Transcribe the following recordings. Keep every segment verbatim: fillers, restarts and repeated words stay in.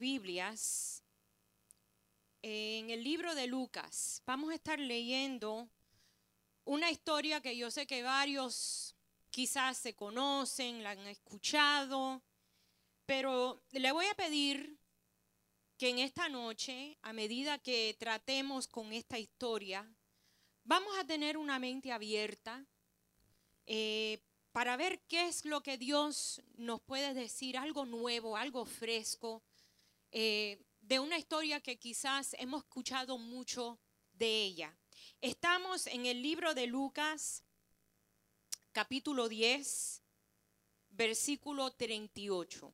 Biblias en el libro de Lucas. Vamos a estar leyendo una historia que yo sé que varios quizás se conocen, la han escuchado, pero le voy a pedir que en esta noche, a medida que tratemos con esta historia, vamos a tener una mente abierta eh, para ver qué es lo que Dios nos puede decir, algo nuevo, algo fresco, eh, de una historia que quizás hemos escuchado mucho de ella. Estamos en el libro de Lucas, capítulo diez, versículo treinta y ocho.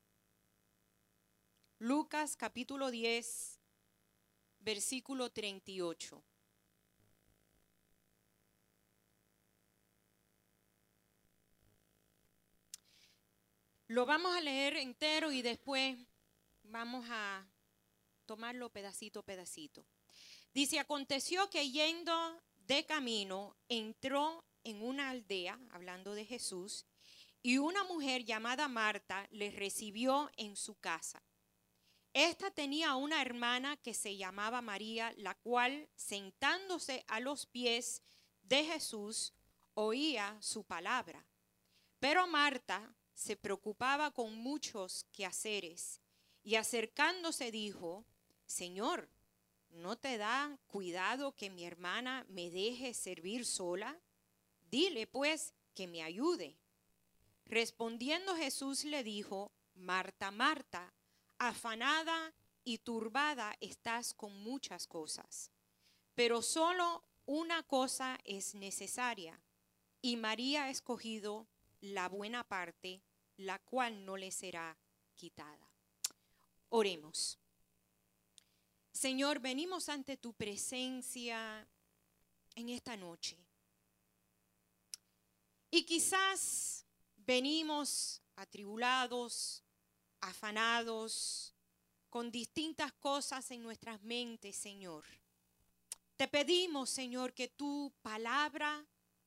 Lucas, capítulo diez, versículo treinta y ocho. Lo vamos a leer entero y después vamos a tomarlo pedacito a pedacito. Dice, aconteció que yendo de camino, entró en una aldea, hablando de Jesús, y una mujer llamada Marta le recibió en su casa. Esta tenía una hermana que se llamaba María, la cual, sentándose a los pies de Jesús, oía su palabra. Pero Marta se preocupaba con muchos quehaceres y acercándose dijo, Señor, ¿no te da cuidado que mi hermana me deje servir sola? Dile pues que me ayude. Respondiendo Jesús le dijo, Marta, Marta, afanada y turbada estás con muchas cosas, pero solo una cosa es necesaria, y María ha escogido la buena parte, la cual no le será quitada. Oremos. Señor, venimos ante tu presencia en esta noche. Y quizás venimos atribulados, afanados, con distintas cosas en nuestras mentes, Señor. Te pedimos, Señor, que tu palabra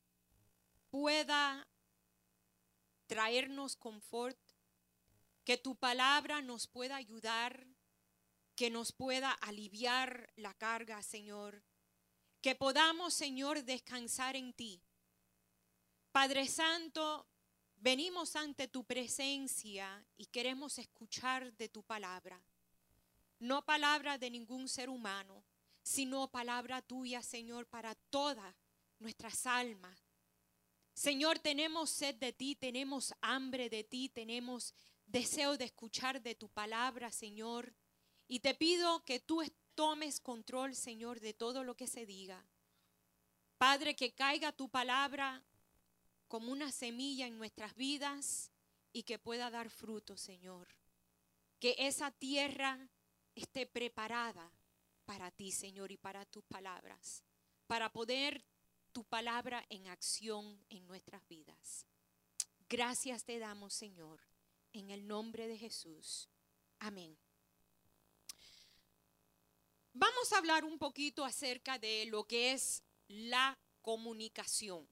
pueda traernos confort, que tu palabra nos pueda ayudar, que nos pueda aliviar la carga, Señor, que podamos, Señor, descansar en ti. Padre Santo, venimos ante tu presencia y queremos escuchar de tu palabra. No palabra de ningún ser humano, sino palabra tuya, Señor, para todas nuestras almas. Señor, tenemos sed de ti, tenemos hambre de ti, tenemos deseo de escuchar de tu palabra, Señor. Y te pido que tú tomes control, Señor, de todo lo que se diga. Padre, que caiga tu palabra como una semilla en nuestras vidas y que pueda dar fruto, Señor. Que esa tierra esté preparada para ti, Señor, y para tus palabras, para poder tu palabra en acción en nuestras vidas. Gracias te damos, Señor, en el nombre de Jesús. Amén. Vamos a hablar un poquito acerca de lo que es la comunicación.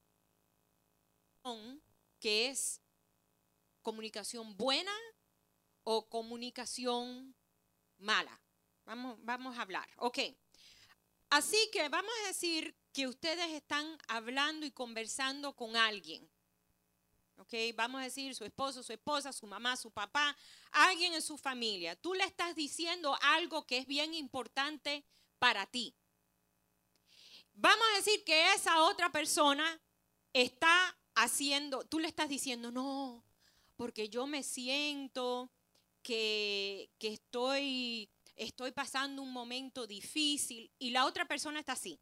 ¿Qué es comunicación buena o comunicación mala? Vamos, vamos a hablar. Ok. Así que vamos a decir que ustedes están hablando y conversando con alguien. Ok, vamos a decir su esposo, su esposa, su mamá, su papá, alguien en su familia. Tú le estás diciendo algo que es bien importante para ti. Vamos a decir que esa otra persona está haciendo, tú le estás diciendo, no, porque yo me siento que, que estoy, estoy pasando un momento difícil y la otra persona está así.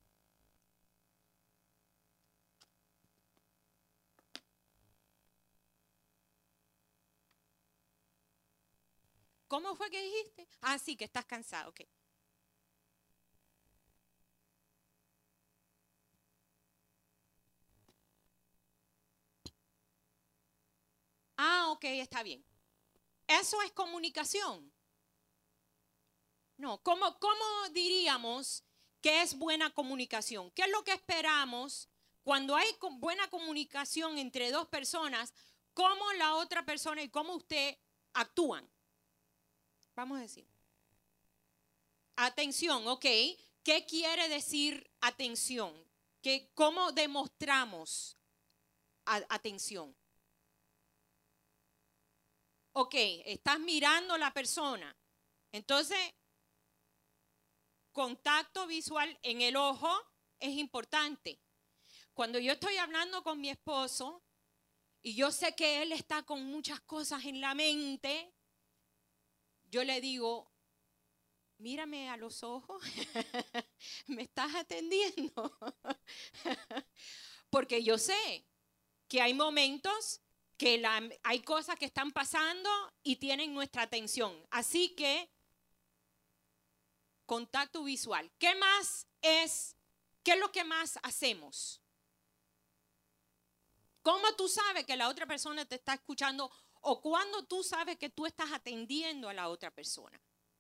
¿Cómo fue que dijiste? Ah, sí, que estás cansado. Ok. Ah, ok, está bien. ¿Eso es comunicación? No, ¿cómo, cómo diríamos que es buena comunicación? ¿Qué es lo que esperamos cuando hay buena comunicación entre dos personas? ¿Cómo la otra persona y cómo usted actúan? vamos a decir. Atención, ok. ¿Qué quiere decir atención? ¿Qué, ¿Cómo demostramos a, atención? Ok, estás mirando a la persona. Entonces, contacto visual en el ojo es importante. Cuando yo estoy hablando con mi esposo y yo sé que él está con muchas cosas en la mente, yo le digo, mírame a los ojos, me estás atendiendo. Porque yo sé que hay momentos que la, hay cosas que están pasando y tienen nuestra atención. Así que, contacto visual. ¿Qué más es? ¿Qué es lo que más hacemos? ¿Cómo tú sabes que la otra persona te está escuchando o cuándo tú sabes que tú estás atendiendo a la otra persona?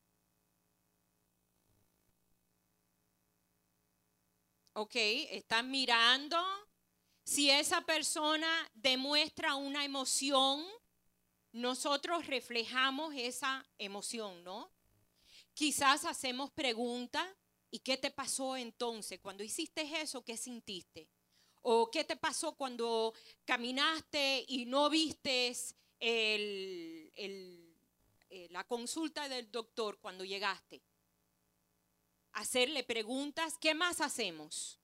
Ok, están mirando. Si esa persona demuestra una emoción, nosotros reflejamos esa emoción, ¿no? Quizás hacemos preguntas. ¿Y qué te pasó entonces? Cuando hiciste eso, ¿qué sentiste? ¿O qué te pasó cuando caminaste y no viste el, el, el, la consulta del doctor cuando llegaste? Hacerle preguntas. ¿Qué más hacemos?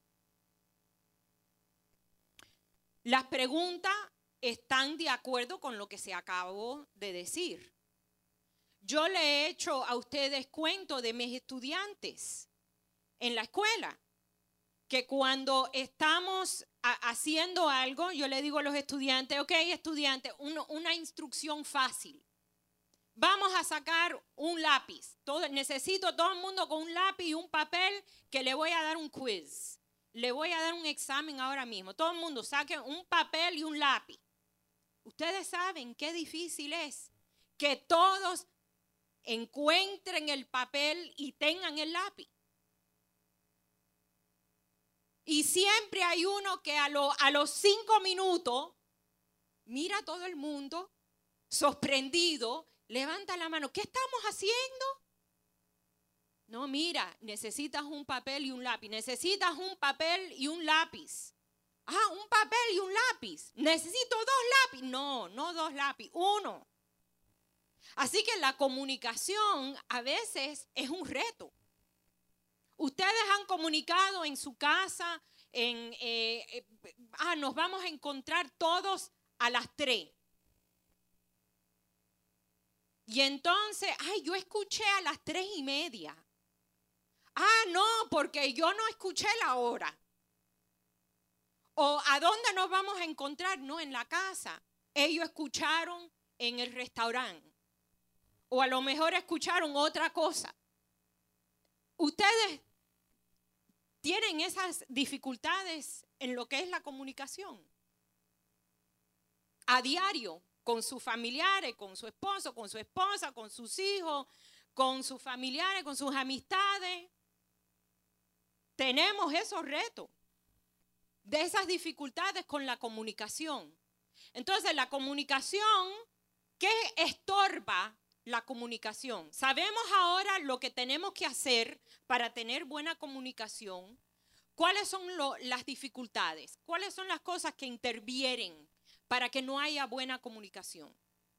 Las preguntas están de acuerdo con lo que se acabó de decir. Yo le he hecho a ustedes cuento de mis estudiantes en la escuela, que cuando estamos a, haciendo algo, yo le digo a los estudiantes, ok, estudiantes, uno, una instrucción fácil. Vamos a sacar un lápiz. Todo, necesito todo el mundo con un lápiz y un papel que le voy a dar un quiz. Le voy a dar un examen ahora mismo. Todo el mundo saque un papel y un lápiz. Ustedes saben qué difícil es que todos encuentren el papel y tengan el lápiz. Y siempre hay uno que a, lo, a los cinco minutos mira a todo el mundo sorprendido, levanta la mano. ¿Qué estamos haciendo? No, mira, necesitas un papel y un lápiz. Necesitas un papel y un lápiz. Ah, un papel y un lápiz. Necesito dos lápices. No, no dos lápices, uno. Así que la comunicación a veces es un reto. Ustedes han comunicado en su casa, en, eh, eh, ah, nos vamos a encontrar todos a las tres. Y entonces, ay, yo escuché a las tres y media. Ah, no, porque yo no escuché la hora. O ¿a dónde nos vamos a encontrar? No, en la casa. Ellos escucharon en el restaurante. O a lo mejor escucharon otra cosa. Ustedes tienen esas dificultades en lo que es la comunicación. A diario, con sus familiares, con su esposo, con su esposa, con sus hijos, con sus familiares, con sus amistades. Tenemos esos retos de esas dificultades con la comunicación. Entonces, la comunicación, ¿qué estorba la comunicación? Sabemos ahora lo que tenemos que hacer para tener buena comunicación. ¿Cuáles son lo, las dificultades? ¿Cuáles son las cosas que intervienen para que no haya buena comunicación?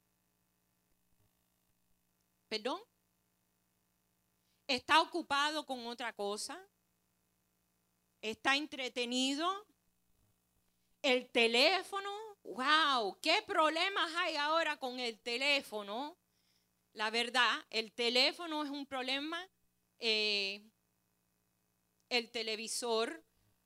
¿Perdón? ¿Está ocupado con otra cosa? ¿Está entretenido? ¿El teléfono? ¡Wow! ¿Qué problemas hay ahora con el teléfono? La verdad, el teléfono es un problema. Eh, el televisor,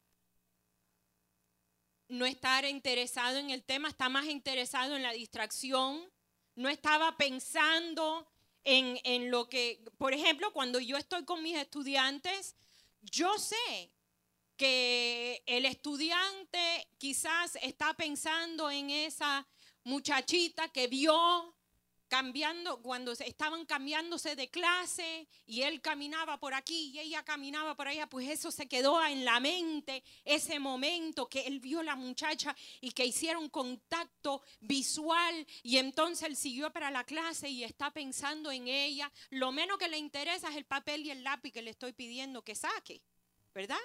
no estar interesado en el tema, está más interesado en la distracción. No estaba pensando en, en lo que, por ejemplo, cuando yo estoy con mis estudiantes, yo sé que el estudiante quizás está pensando en esa muchachita que vio cambiando, cuando se- estaban cambiándose de clase y él caminaba por aquí y ella caminaba por allá, pues eso se quedó en la mente, ese momento que él vio a la muchacha y que hicieron contacto visual, y entonces él siguió para la clase y está pensando en ella. Lo menos que le interesa es el papel y el lápiz que le estoy pidiendo que saque, ¿verdad?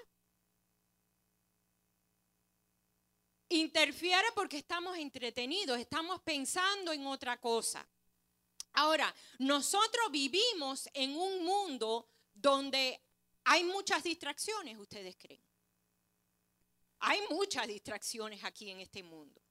Interfiere porque estamos entretenidos, estamos pensando en otra cosa. Ahora, nosotros vivimos en un mundo donde hay muchas distracciones, ¿ustedes creen? Hay muchas distracciones aquí en este mundo.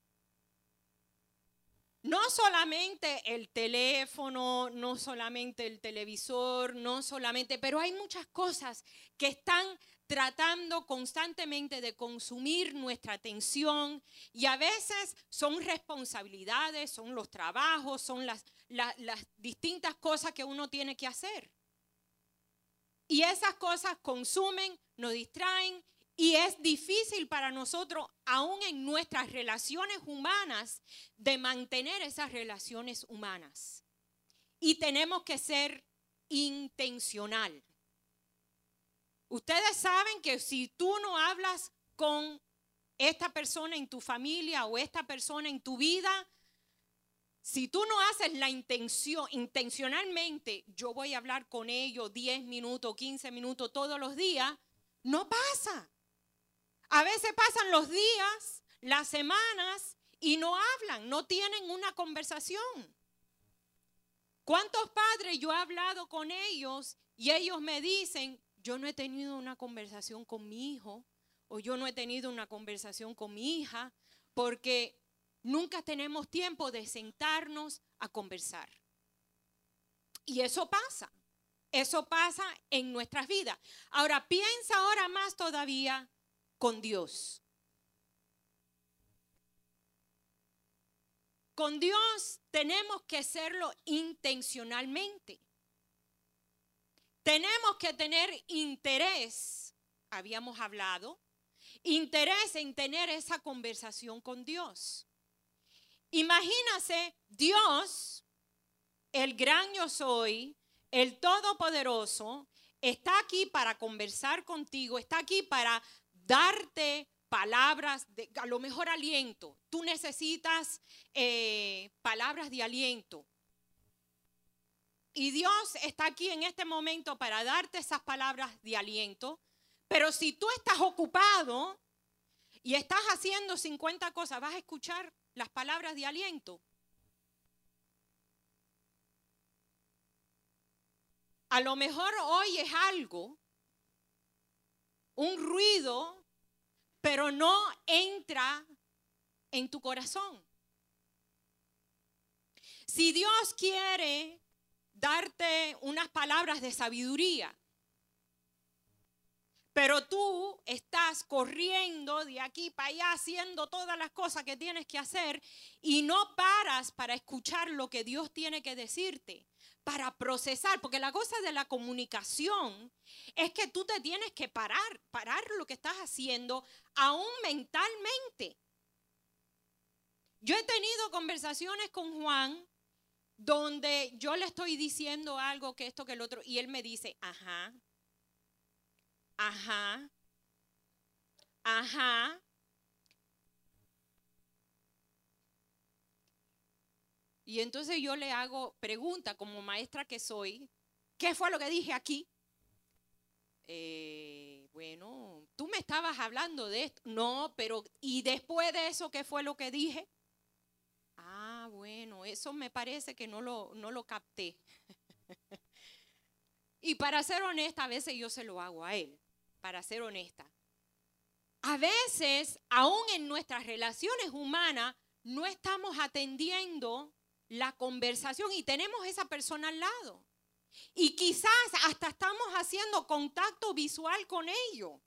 No solamente el teléfono, no solamente el televisor, no solamente, pero hay muchas cosas que están tratando constantemente de consumir nuestra atención, y a veces son responsabilidades, son los trabajos, son las, la, las distintas cosas que uno tiene que hacer. Y esas cosas consumen, nos distraen, y es difícil para nosotros, aún en nuestras relaciones humanas, de mantener esas relaciones humanas. Y tenemos que ser intencional. Ustedes saben que si tú no hablas con esta persona en tu familia o esta persona en tu vida, si tú no haces la intención, intencionalmente, yo voy a hablar con ellos diez minutos, quince minutos todos los días, no pasa. A veces pasan los días, las semanas y no hablan, no tienen una conversación. ¿Cuántos padres yo he hablado con ellos y ellos me dicen, yo no he tenido una conversación con mi hijo o yo no he tenido una conversación con mi hija porque nunca tenemos tiempo de sentarnos a conversar? Y eso pasa, eso pasa en nuestras vidas. Ahora piensa ahora más todavía con Dios. Con Dios tenemos que hacerlo intencionalmente. Tenemos que tener interés, habíamos hablado, interés en tener esa conversación con Dios. Imagínase, Dios, el gran yo soy, el todopoderoso, está aquí para conversar contigo, está aquí para darte palabras, de, a lo mejor aliento. Tú necesitas eh, palabras de aliento. Y Dios está aquí en este momento para darte esas palabras de aliento. Pero si tú estás ocupado y estás haciendo cincuenta cosas, ¿vas a escuchar las palabras de aliento? A lo mejor oyes algo, un ruido, pero no entra en tu corazón. Si Dios quiere darte unas palabras de sabiduría, pero tú estás corriendo de aquí para allá haciendo todas las cosas que tienes que hacer y no paras para escuchar lo que Dios tiene que decirte, para procesar, porque la cosa de la comunicación es que tú te tienes que parar, parar lo que estás haciendo aún mentalmente. Yo he tenido conversaciones con Juan donde yo le estoy diciendo algo, que esto, que el otro, y él me dice, ajá, ajá, ajá. Y entonces yo le hago pregunta como maestra que soy, ¿qué fue lo que dije aquí? Eh, bueno, tú me estabas hablando de esto. No, pero ¿y después de eso qué fue lo que dije? Ah, bueno, eso me parece que no lo, no lo capté. Y para ser honesta, a veces yo se lo hago a él, para ser honesta. A veces, aún en nuestras relaciones humanas, no estamos atendiendo la conversación y tenemos esa persona al lado. Y quizás hasta estamos haciendo contacto visual con ellos.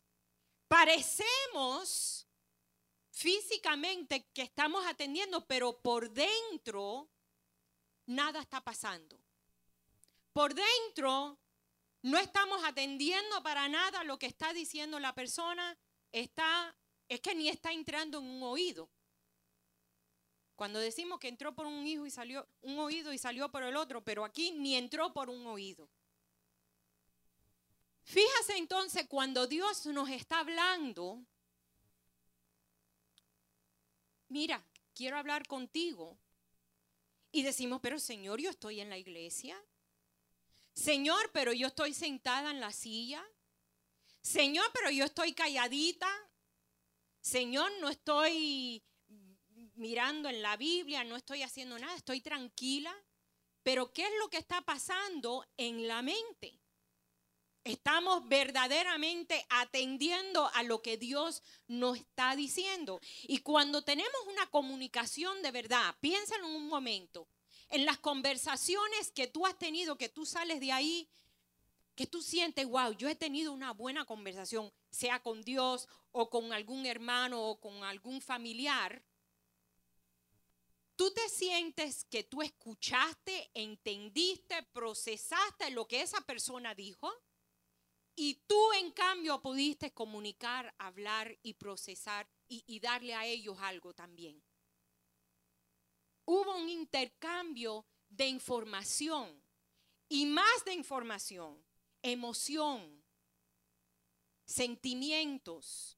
Parecemos físicamente que estamos atendiendo, pero por dentro nada está pasando. Por dentro no estamos atendiendo para nada lo que está diciendo la persona. Está, es que ni está entrando en un oído. Cuando decimos que entró por un hijo y salió un oído y salió por el otro, pero aquí ni entró por un oído. Fíjase entonces, cuando Dios nos está hablando, mira, quiero hablar contigo. Y decimos, pero Señor, yo estoy en la iglesia. Señor, pero yo estoy sentada en la silla. Señor, pero yo estoy calladita. Señor, no estoy mirando en la Biblia, no estoy haciendo nada, estoy tranquila. Pero ¿qué es lo que está pasando en la mente? Estamos verdaderamente atendiendo a lo que Dios nos está diciendo. Y cuando tenemos una comunicación de verdad, piénsalo en un momento, en las conversaciones que tú has tenido, que tú sales de ahí, que tú sientes, wow, yo he tenido una buena conversación, sea con Dios o con algún hermano o con algún familiar. Tú te sientes que tú escuchaste, entendiste, procesaste lo que esa persona dijo. Y tú, en cambio, pudiste comunicar, hablar y procesar y, y darle a ellos algo también. Hubo un intercambio de información y más de información, emoción, sentimientos.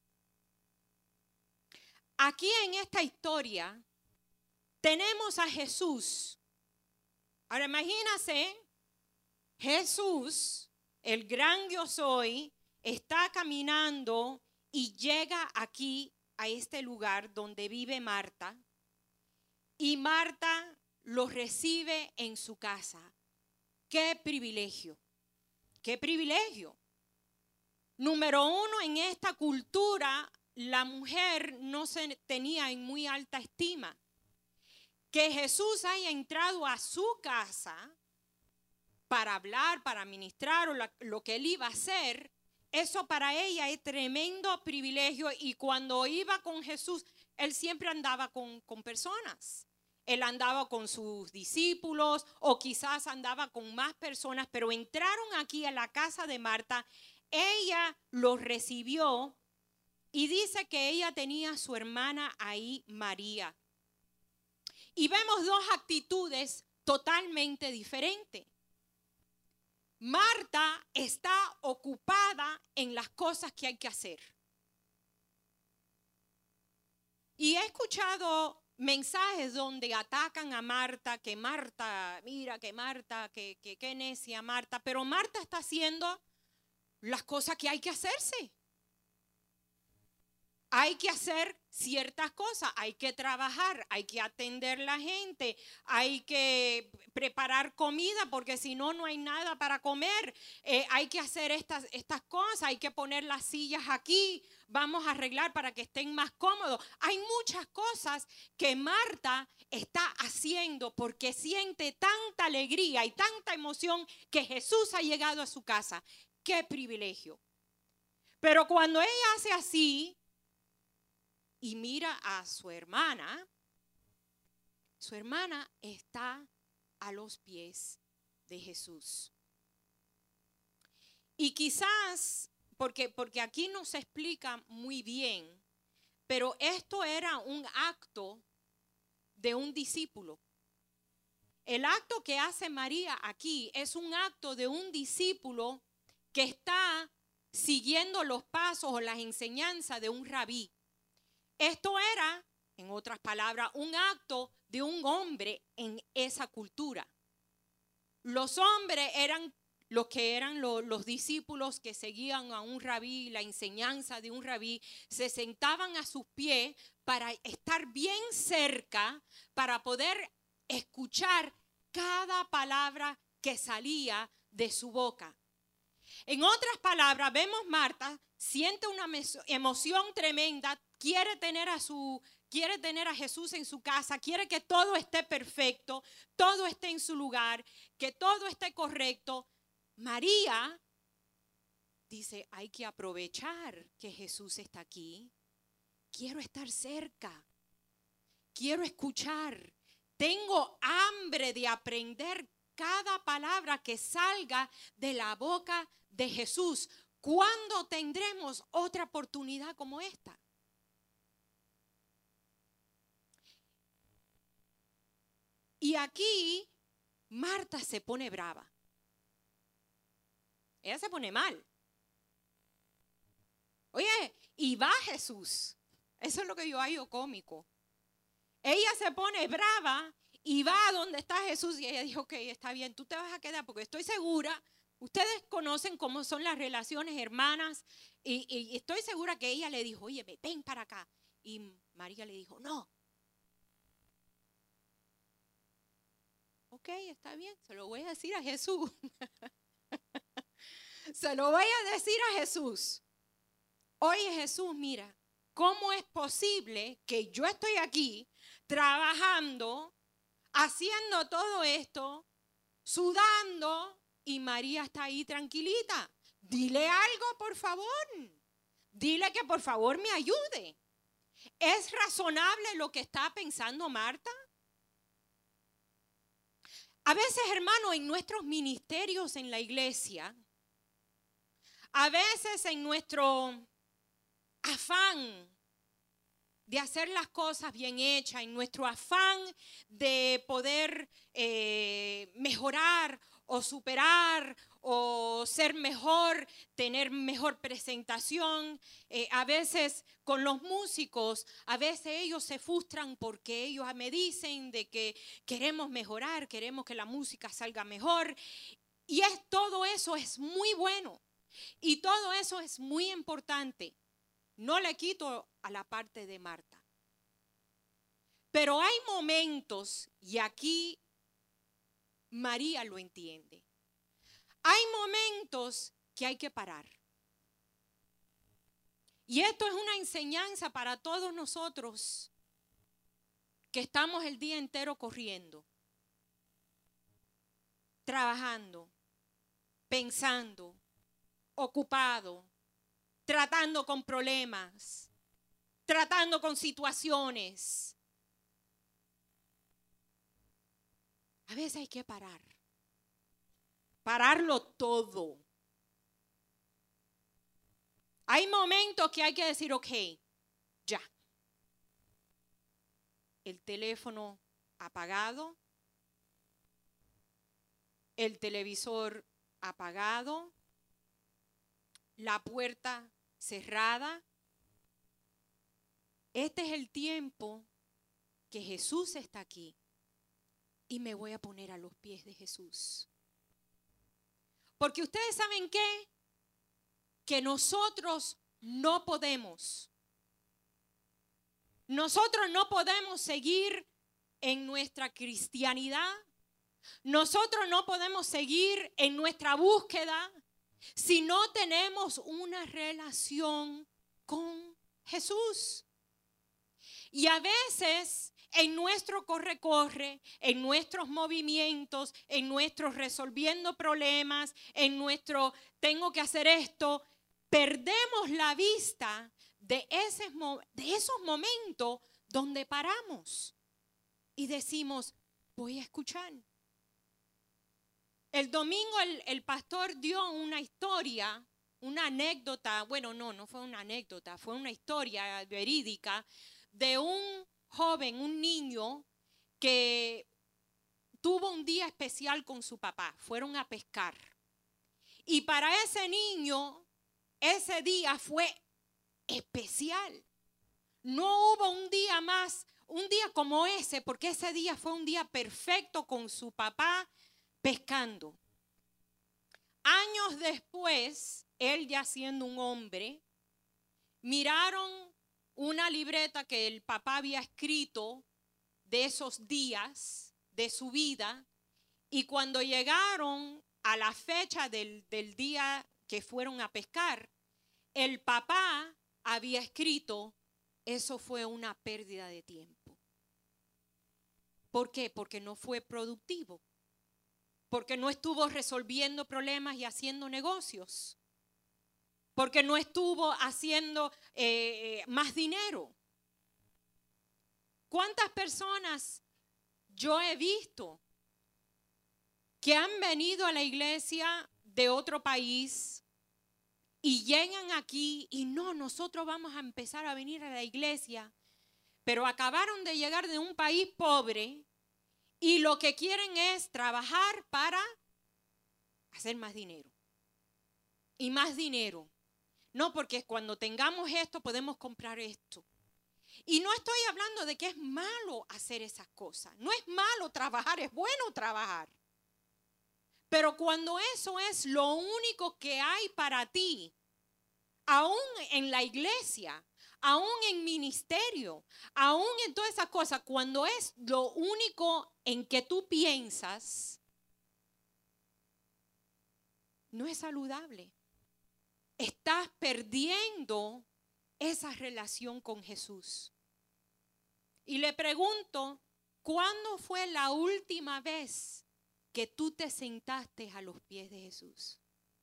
Aquí en esta historia tenemos a Jesús. Ahora imagínase, Jesús, el gran yo soy, está caminando y llega aquí a este lugar donde vive Marta. Y Marta lo recibe en su casa. ¡Qué privilegio! ¡Qué privilegio! Número uno, en esta cultura la mujer no se tenía en muy alta estima. Que Jesús haya entrado a su casa para hablar, para ministrar o la, lo que él iba a hacer, eso para ella es tremendo privilegio. Y cuando iba con Jesús, él siempre andaba con, con personas. Él andaba con sus discípulos o quizás andaba con más personas, pero entraron aquí a la casa de Marta. Ella los recibió y dice que ella tenía a su hermana ahí, María. Y vemos dos actitudes totalmente diferentes. Marta está ocupada en las cosas que hay que hacer. Y he escuchado mensajes donde atacan a Marta, que Marta, mira que Marta, que, que, que necia Marta, pero Marta está haciendo las cosas que hay que hacerse. Hay que hacer ciertas cosas, hay que trabajar, hay que atender a la gente, hay que preparar comida porque si no, no hay nada para comer. Eh, hay que hacer estas, estas cosas, hay que poner las sillas aquí, vamos a arreglar para que estén más cómodos. Hay muchas cosas que Marta está haciendo porque siente tanta alegría y tanta emoción que Jesús ha llegado a su casa. ¡Qué privilegio! Pero cuando ella hace así y mira a su hermana, su hermana está a los pies de Jesús. Y quizás, porque, porque aquí no se explica muy bien, pero esto era un acto de un discípulo. El acto que hace María aquí es un acto de un discípulo que está siguiendo los pasos o las enseñanzas de un rabí. Esto era, en otras palabras, un acto de un hombre en esa cultura. Los hombres eran los que eran los, los discípulos que seguían a un rabí, la enseñanza de un rabí, se sentaban a sus pies para estar bien cerca, para poder escuchar cada palabra que salía de su boca. En otras palabras, vemos Marta, siente una emoción tremenda, quiere tener a su, quiere tener a Jesús en su casa, quiere que todo esté perfecto, todo esté en su lugar, que todo esté correcto. María dice, hay que aprovechar que Jesús está aquí. Quiero estar cerca, quiero escuchar, tengo hambre de aprender cada palabra que salga de la boca de Jesús. ¿Cuándo tendremos otra oportunidad como esta? Y aquí Marta se pone brava. Ella se pone mal. Oye, y va Jesús. Eso es lo que yo hallo cómico. Ella se pone brava y va a donde está Jesús y ella dijo, ok, está bien, tú te vas a quedar porque estoy segura, ustedes conocen cómo son las relaciones hermanas y, y estoy segura que ella le dijo, oye, ven para acá. Y María le dijo, no. Ok, está bien, se lo voy a decir a Jesús. Se lo voy a decir a Jesús. Oye Jesús, mira, ¿cómo es posible que yo estoy aquí trabajando, haciendo todo esto, sudando y María está ahí tranquilita? Dile algo, por favor. Dile que por favor me ayude. ¿Es razonable lo que está pensando Marta? A veces, hermano, en nuestros ministerios en la iglesia, a veces en nuestro afán de hacer las cosas bien hechas, en nuestro afán de poder eh, mejorar o superar o ser mejor, tener mejor presentación. Eh, a veces con los músicos, a veces ellos se frustran porque ellos me dicen de que queremos mejorar, queremos que la música salga mejor. Y es, todo eso es muy bueno y todo eso es muy importante. No le quito a la parte de Marta. Pero hay momentos, y aquí María lo entiende, hay momentos que hay que parar. Y esto es una enseñanza para todos nosotros que estamos el día entero corriendo, trabajando, pensando, ocupado, tratando con problemas, tratando con situaciones. A veces hay que parar, pararlo todo. Hay momentos que hay que decir, ok, ya. El teléfono apagado, el televisor apagado, la puerta cerrada. Este es el tiempo que Jesús está aquí y me voy a poner a los pies de Jesús. Porque ustedes saben qué, que nosotros no podemos, nosotros no podemos seguir en nuestra cristianidad, nosotros no podemos seguir en nuestra búsqueda si no tenemos una relación con Jesús. Y a veces en nuestro corre-corre, en nuestros movimientos, en nuestros resolviendo problemas, en nuestro tengo que hacer esto, perdemos la vista de, ese, de esos momentos donde paramos y decimos, voy a escuchar. El domingo el, el pastor dio una historia, una anécdota, bueno, no, no fue una anécdota, fue una historia verídica de un joven, un niño que tuvo un día especial con su papá, fueron a pescar. Y para ese niño, ese día fue especial. No hubo un día más, un día como ese, porque ese día fue un día perfecto con su papá pescando. Años después, él ya siendo un hombre, miraron una libreta que el papá había escrito de esos días de su vida y cuando llegaron a la fecha del, del día que fueron a pescar, el papá había escrito, eso fue una pérdida de tiempo. ¿Por qué? Porque no fue productivo. Porque no estuvo resolviendo problemas y haciendo negocios. Porque no estuvo haciendo eh, más dinero. ¿Cuántas personas yo he visto que han venido a la iglesia de otro país y llegan aquí y no, nosotros vamos a empezar a venir a la iglesia, pero acabaron de llegar de un país pobre Y lo que quieren es trabajar para hacer más dinero. Y más dinero. No, porque cuando tengamos esto podemos comprar esto. Y no estoy hablando de que es malo hacer esas cosas. No es malo trabajar, es bueno trabajar. Pero cuando eso es lo único que hay para ti, aún en la iglesia, aún en ministerio, aún en todas esas cosas, cuando es lo único en que tú piensas, no es saludable. Estás perdiendo esa relación con Jesús. Y le pregunto, ¿cuándo fue la última vez que tú te sentaste a los pies de Jesús?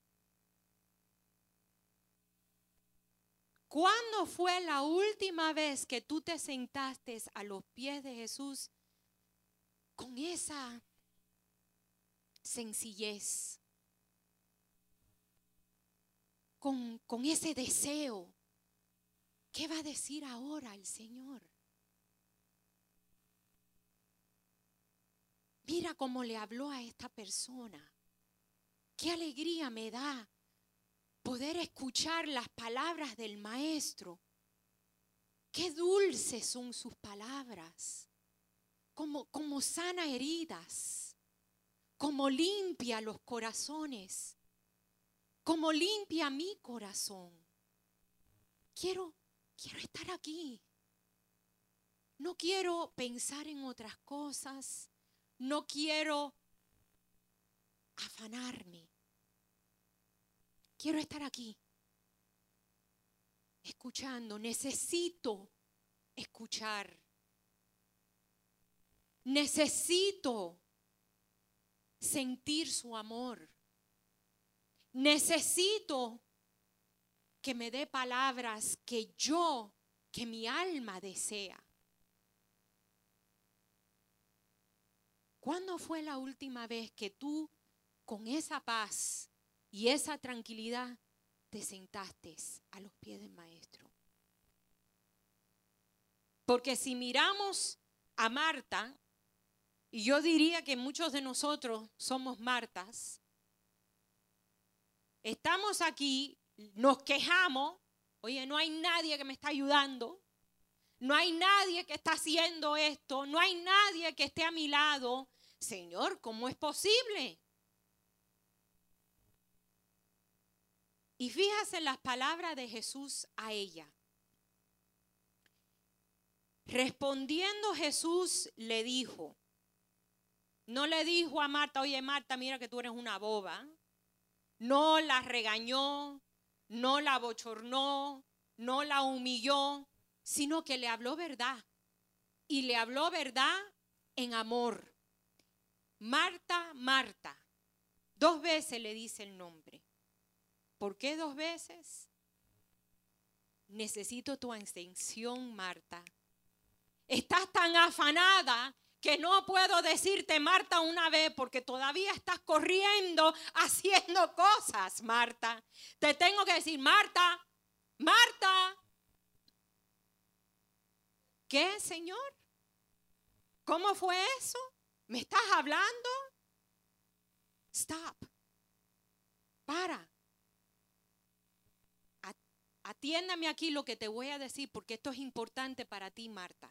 ¿Cuándo fue la última vez que tú te sentaste a los pies de Jesús con esa sencillez? Con, con ese deseo. ¿Qué va a decir ahora el Señor? Mira cómo le habló a esta persona. Qué alegría me da poder escuchar las palabras del Maestro. Qué dulces son sus palabras. Como, como sana heridas. Como limpia los corazones. Como limpia mi corazón. Quiero, quiero estar aquí. No quiero pensar en otras cosas. No quiero afanarme. Quiero estar aquí. Escuchando. Necesito escuchar. Necesito sentir su amor. Necesito que me dé palabras que yo, que mi alma desea. ¿Cuándo fue la última vez que tú, con esa paz y esa tranquilidad, te sentaste a los pies del Maestro? Porque si miramos a Marta, y yo diría que muchos de nosotros somos Martas, estamos aquí, nos quejamos, oye, no hay nadie que me está ayudando, no hay nadie que está haciendo esto, no hay nadie que esté a mi lado. Señor, ¿cómo es posible? Y fíjase las palabras de Jesús a ella. Respondiendo Jesús le dijo, no le dijo a Marta, oye Marta, mira que tú eres una boba. No la regañó, no la bochornó, no la humilló, sino que le habló verdad. Y le habló verdad en amor. Marta, Marta. Dos veces le dice el nombre. ¿Por qué dos veces? Necesito tu atención, Marta. Estás tan afanada que no puedo decirte Marta una vez porque todavía estás corriendo haciendo cosas, Marta. Te tengo que decir, Marta, Marta. ¿Qué, Señor? ¿Cómo fue eso? ¿Me estás hablando? Stop. Para. Atiéndame aquí lo que te voy a decir porque esto es importante para ti, Marta.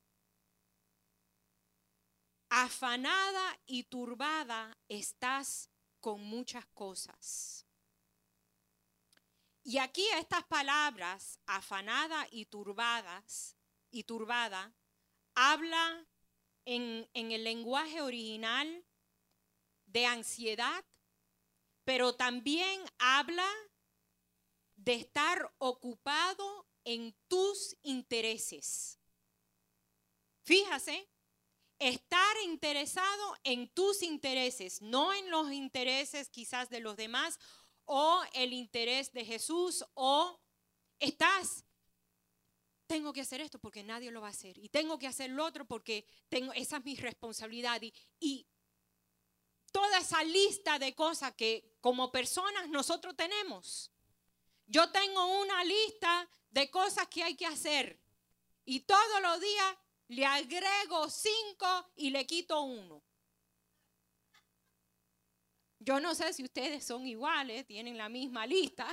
Afanada y turbada estás con muchas cosas. Y aquí estas palabras, afanada y turbadas, y turbada, habla en, en el lenguaje original de ansiedad, pero también habla de estar ocupado en tus intereses. Fíjase, estar interesado en tus intereses, no en los intereses quizás de los demás o el interés de Jesús, o estás, tengo que hacer esto porque nadie lo va a hacer y tengo que hacer lo otro porque tengo, esa es mi responsabilidad y, y toda esa lista de cosas que como personas nosotros tenemos. Yo tengo una lista de cosas que hay que hacer y todos los días le agrego cinco y le quito uno. Yo no sé si ustedes son iguales, tienen la misma lista.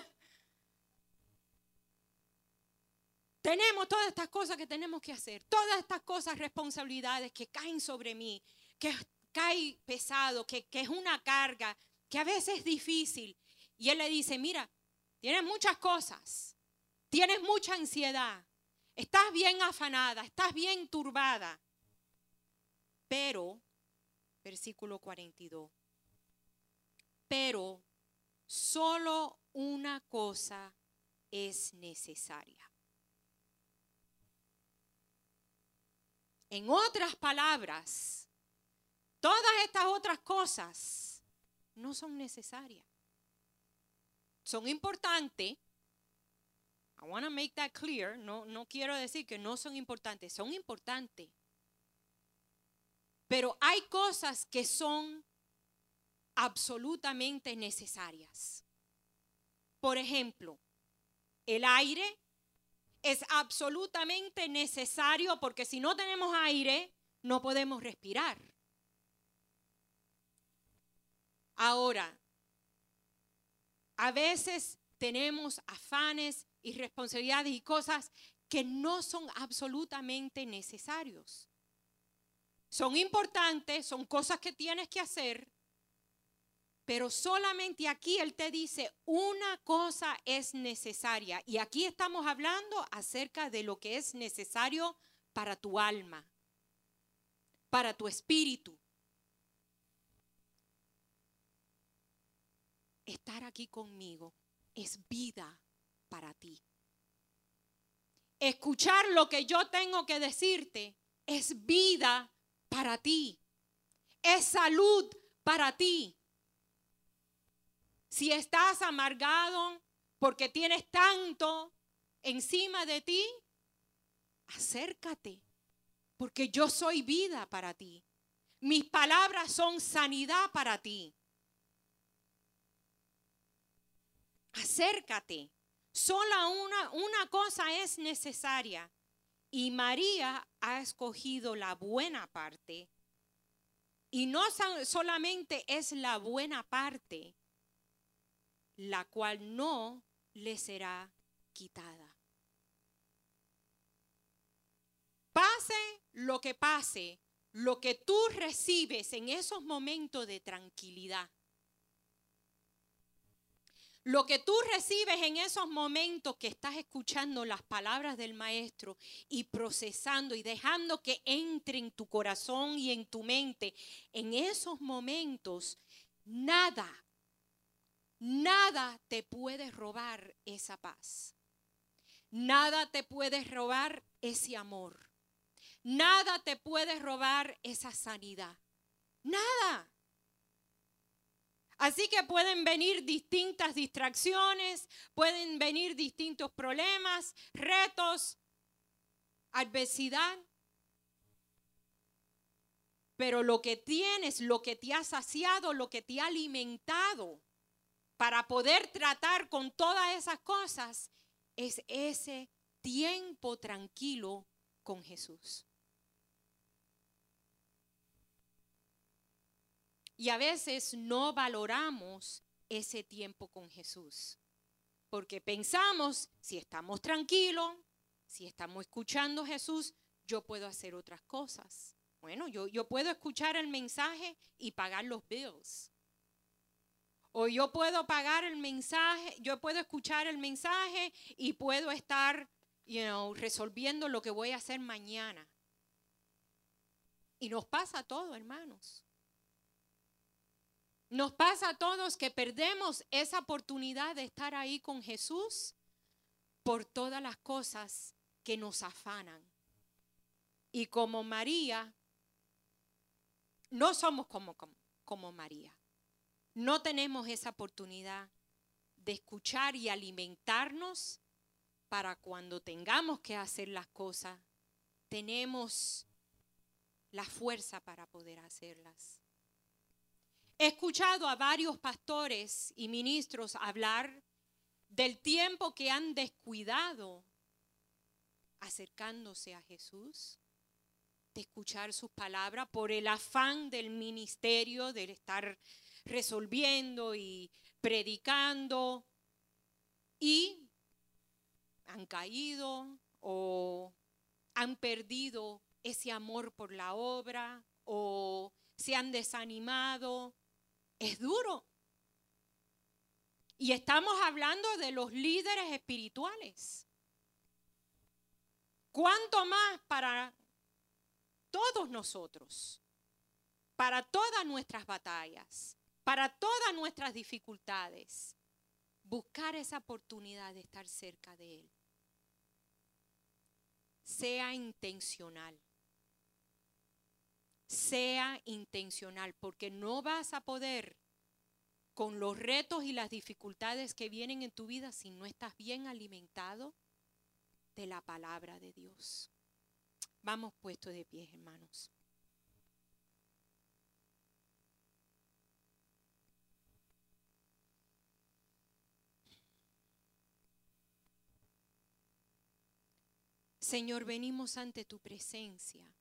Tenemos todas estas cosas que tenemos que hacer, todas estas cosas, responsabilidades que caen sobre mí, que cae pesado, que, que es una carga, que a veces es difícil. Y él le dice, mira, tienes muchas cosas, tienes mucha ansiedad, estás bien afanada, estás bien turbada. Pero, versículo cuarenta y dos, pero solo una cosa es necesaria. En otras palabras, todas estas otras cosas no son necesarias. Son importantes. I want to make that clear. No, no quiero decir que no son importantes. Son importantes. Pero hay cosas que son absolutamente necesarias. Por ejemplo, el aire es absolutamente necesario porque si no tenemos aire, no podemos respirar. Ahora, a veces tenemos afanes y responsabilidades y cosas que no son absolutamente necesarios. Son importantes, son cosas que tienes que hacer, pero solamente aquí Él te dice, una cosa es necesaria. Y aquí estamos hablando acerca de lo que es necesario para tu alma, para tu espíritu. Estar aquí conmigo es vida para ti. Escuchar lo que yo tengo que decirte es vida para ti. Es salud para ti. Si estás amargado porque tienes tanto encima de ti, acércate, porque yo soy vida para ti. Mis palabras son sanidad para ti. Acércate. Solo una, una cosa es necesaria. Y María ha escogido la buena parte. Y no solamente es la buena parte, la cual no le será quitada. Pase lo que pase, lo que tú recibes en esos momentos de tranquilidad, lo que tú recibes en esos momentos que estás escuchando las palabras del Maestro y procesando y dejando que entre en tu corazón y en tu mente, en esos momentos, nada, nada te puede robar esa paz. Nada te puede robar ese amor. Nada te puede robar esa sanidad. Nada. Así que pueden venir distintas distracciones, pueden venir distintos problemas, retos, adversidad. Pero lo que tienes, lo que te ha saciado, lo que te ha alimentado para poder tratar con todas esas cosas es ese tiempo tranquilo con Jesús. Y a veces no valoramos ese tiempo con Jesús. Porque pensamos, si estamos tranquilos, si estamos escuchando a Jesús, yo puedo hacer otras cosas. Bueno, yo, yo puedo escuchar el mensaje y pagar los bills. O yo puedo pagar el mensaje, yo puedo escuchar el mensaje y puedo estar, you know, resolviendo lo que voy a hacer mañana. Y nos pasa a todos, hermanos. Nos pasa a todos que perdemos esa oportunidad de estar ahí con Jesús por todas las cosas que nos afanan. Y como María, no somos como, como, como María. No tenemos esa oportunidad de escuchar y alimentarnos para cuando tengamos que hacer las cosas, tenemos la fuerza para poder hacerlas. He escuchado a varios pastores y ministros hablar del tiempo que han descuidado acercándose a Jesús. de escuchar sus palabras, por el afán del ministerio, de estar resolviendo y predicando, y han caído o han perdido ese amor por la obra o se han desanimado. Es duro. Y estamos hablando de los líderes espirituales. ¿Cuánto más para todos nosotros? Para todas nuestras batallas, para todas nuestras dificultades. Buscar esa oportunidad de estar cerca de Él. Sea intencional. Sea intencional, porque no vas a poder con los retos y las dificultades que vienen en tu vida si no estás bien alimentado de la palabra de Dios. Vamos puestos de pie, hermanos. Señor, venimos ante tu presencia.